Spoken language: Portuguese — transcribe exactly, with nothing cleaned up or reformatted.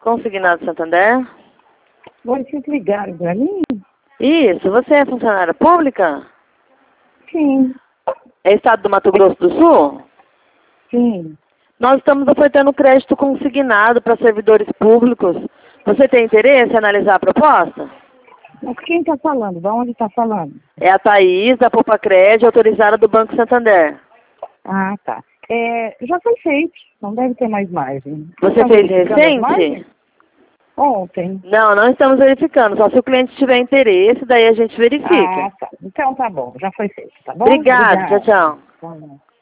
Consignado Santander? Vocês ligaram para mim? Isso, você é funcionária pública? Sim, É Estado do Mato Grosso do Sul? sim. Nós estamos ofertando crédito consignado para servidores públicos. Você tem interesse em analisar a proposta? Mas quem está falando? De onde está falando? É a Thaís, da Poupa Crédito, autorizada do Banco Santander. Ah, tá. É, já foi feito, não deve ter mais margem. Você Tá fez verificando as margens? recente? Ontem. Não, não estamos verificando. Só se o cliente tiver interesse, daí a gente verifica. Ah, tá. Então tá bom, já foi feito, tá bom? Obrigada, tchau, tchau. Tá bom.